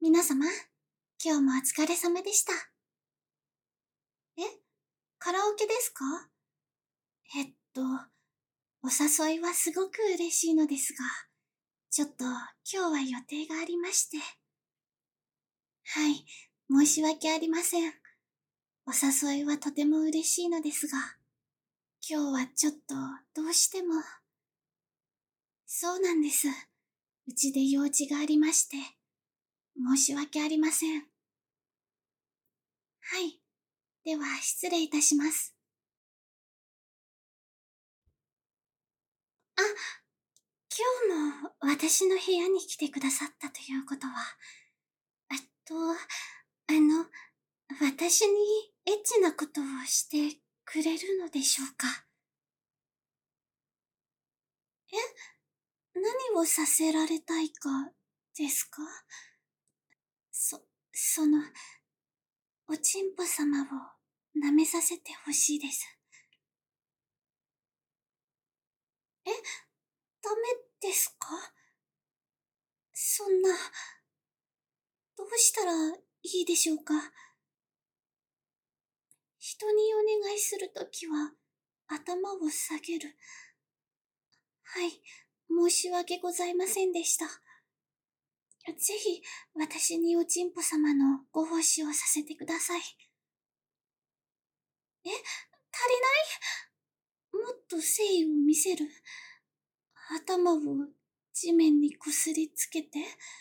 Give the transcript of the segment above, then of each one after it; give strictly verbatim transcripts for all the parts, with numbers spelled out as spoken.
皆様、今日もお疲れ様でした。え、カラオケですか？えっと、お誘いはすごく嬉しいのですが、ちょっと今日は予定がありまして。はい、申し訳ありません。お誘いはとても嬉しいのですが、今日はちょっとどうしても。そうなんです。うちで用事がありまして、申し訳ありません。はい、では失礼いたします。あ、今日も私の部屋に来てくださったということは、えっと、あの、私にエッチなことをしてくれるのでしょうか？え？何をさせられたいかですか？そ、その、おちんぽ様を舐めさせてほしいです。え？ダメですか？そんな、どうしたらいいでしょうか？人にお願いするときは、頭を下げる。はい、申し訳ございませんでした。ぜひ、私におちんぽ様のご奉仕をさせてください。え、足りない？もっと誠意を見せる。頭を地面にこすりつけて。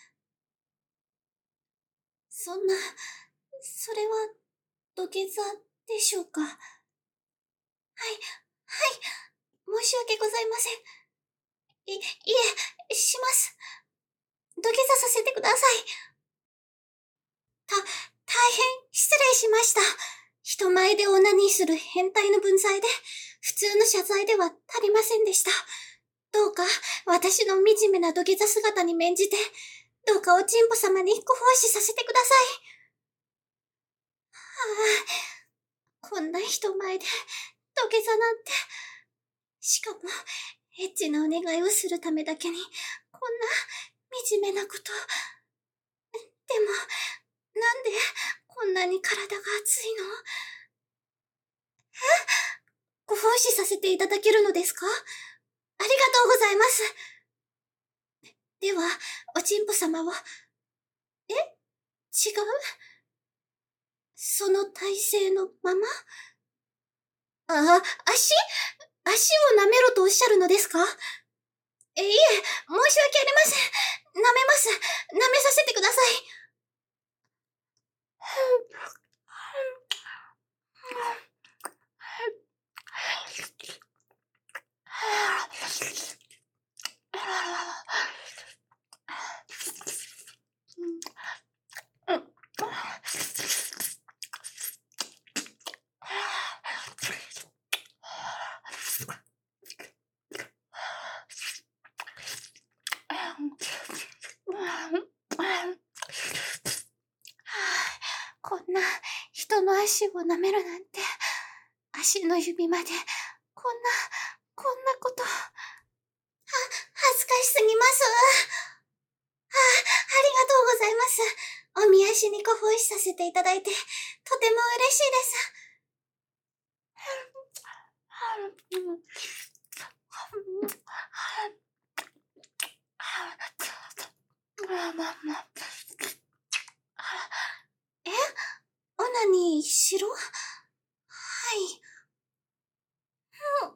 そんな、それは土下座でしょうか？はい、はい、申し訳ございません。い、いえ、します。土下座させてください。た、大変失礼しました。人前でオナニーする変態の分際で、普通の謝罪では足りませんでした。どうか、私の惨めな土下座姿に免じて、どうかおちんぽ様にご奉仕させてください。はぁ、こんな人前で土下座なんて。しかも、エッチなお願いをするためだけに、こんな惨めなこと。でも、なんでこんなに体が熱いの？え？ご奉仕させていただけるのですか？ありがとうございます。では、おちんぽ様は、え？違う？その体勢のまま？ああ、足？足を舐めろとおっしゃるのですか？え、いえ、申し訳ありません。舐めます。舐めさせてください。こんな人の足を舐めるなんて、足の指まで、こんな、こんなこと。は、恥ずかしすぎます。あ、ありがとうございます。おみ足にご奉仕させていただいて、とても嬉しいです。え？オナニーしろ？はい。うん。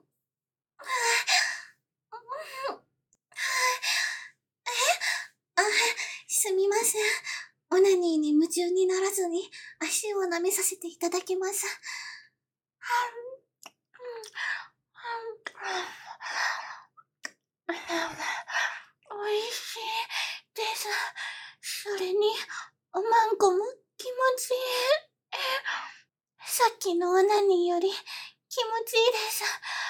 あ、すみません。オナニーに夢中にならずに足を舐めさせていただきます。おいしいです。それに、おまんこも気持ちいい。さっきのオナニーより気持ちいいです。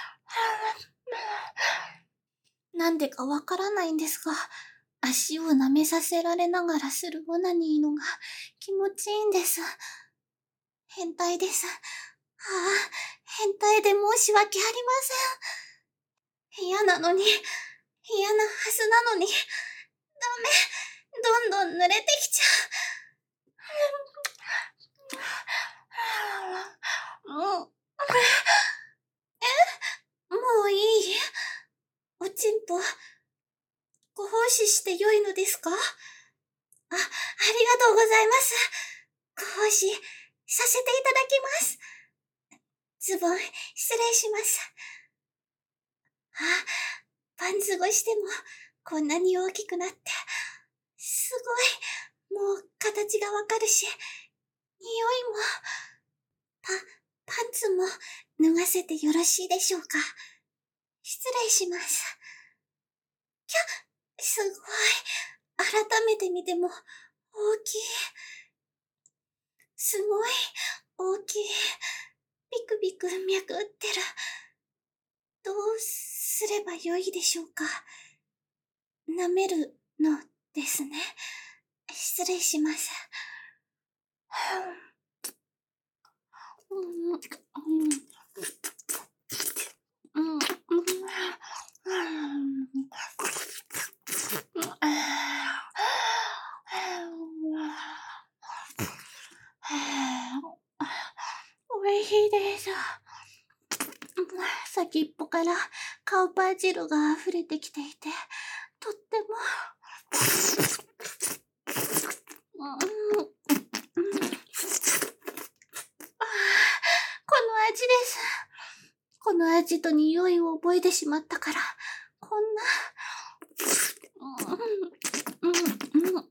なんでかわからないんですが、足を舐めさせられながらするオナニーのが気持ちいいんです。変態です。はあ、変態で申し訳ありません。嫌なのに、嫌なはずなのに、ダメ、どんどん濡れてきちゃう。 もう、もういい？おちんぽ、ご奉仕してよいのですか？あ、ありがとうございます。ご奉仕させていただきます。ズボン、失礼します。あ、パンツ越しでも、こんなに大きくなって、すごい、もう形がわかるし、匂いも、パ、パンツも脱がせてよろしいでしょうか？失礼します。きゃ、すごい。改めて見ても、大きい。すごい、大きい。ビクビク脈打ってる。どうすればよいでしょうか？舐めるのですね。失礼します。うんうんうんうんおいしいです。先っぽからカウパー汁が溢れてきていて、とっても、うん、この味です。この味と匂いを覚えてしまったから、こんな、うんうんうんうん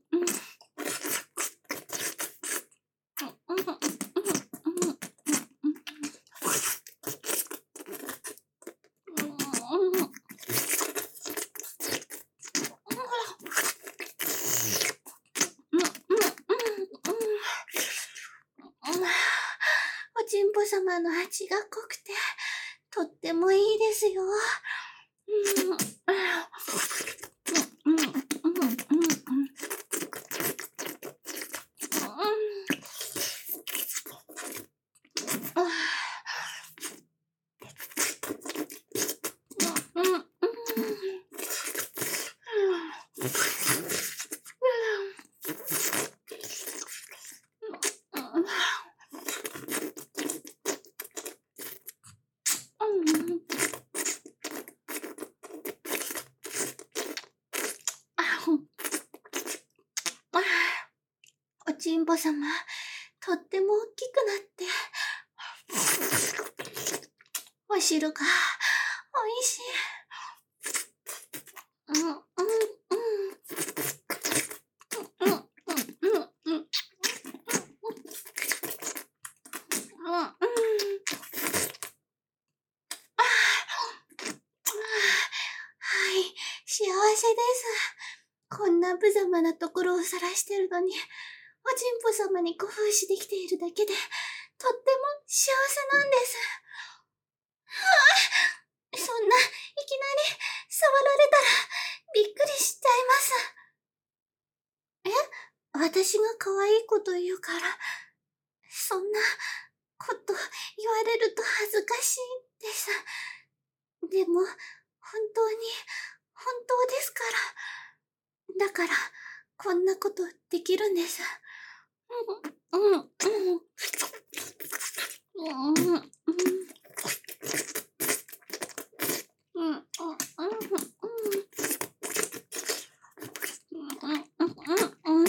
おちんぽ様の味が濃くて、とってもいいですよ。うんうんうんうんおちんぽ様、とっても大きくなって、お汁がおいしい。うんうんうんうんうんうんうんはい、幸せです。こんな無様なところを晒してるのに、おちんぽ様にご奉仕できているだけで、とっても幸せなんです。そんな、いきなり、触られたら、びっくりしちゃいます。え？私が可愛いこと言うから、そんなこと言われると恥ずかしいです。でも、本当に、本当ですから。だから、こんなことできるんです。うん、うん、うん、うん、うん、うん、うん、うん、うん、うん、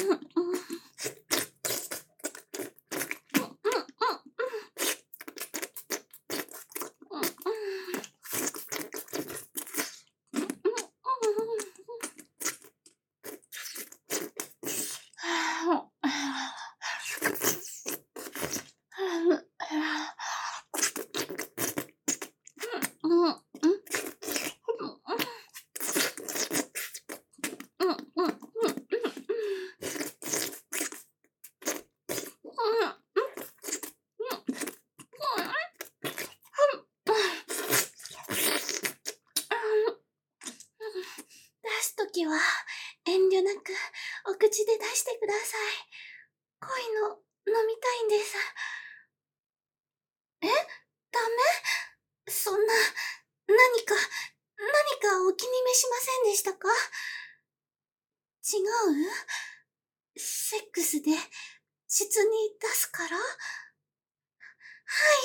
出すときは遠慮なくお口で出してください。濃いの飲みたいんです。え？ダメ？そんな、何か、何かお気に召しませんでしたか？違う？セックスで実に出すから？はい、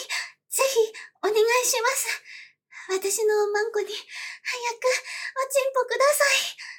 ぜひ、お願いします。私のマンコに、早く、おちんぽください。